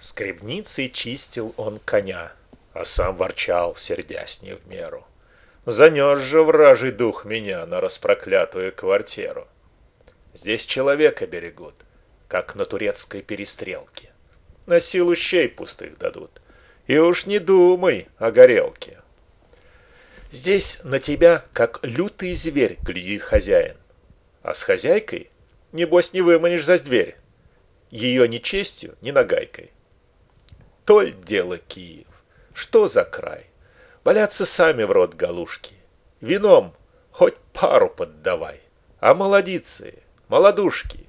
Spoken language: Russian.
Скребницей чистил он коня, а сам ворчал, сердясь не в меру. Занес же вражий дух меня на распроклятую квартиру. Здесь человека берегут, как на турецкой перестрелке. На силу щей пустых дадут, и уж не думай о горелке. Здесь на тебя, как лютый зверь, глядит хозяин. А с хозяйкой, небось, не выманишь за дверь. Ее ни честью, ни нагайкой. Толь дело Киев, что за край? Валяться сами в рот галушки. Вином хоть пару поддавай. А молодицы, молодушки,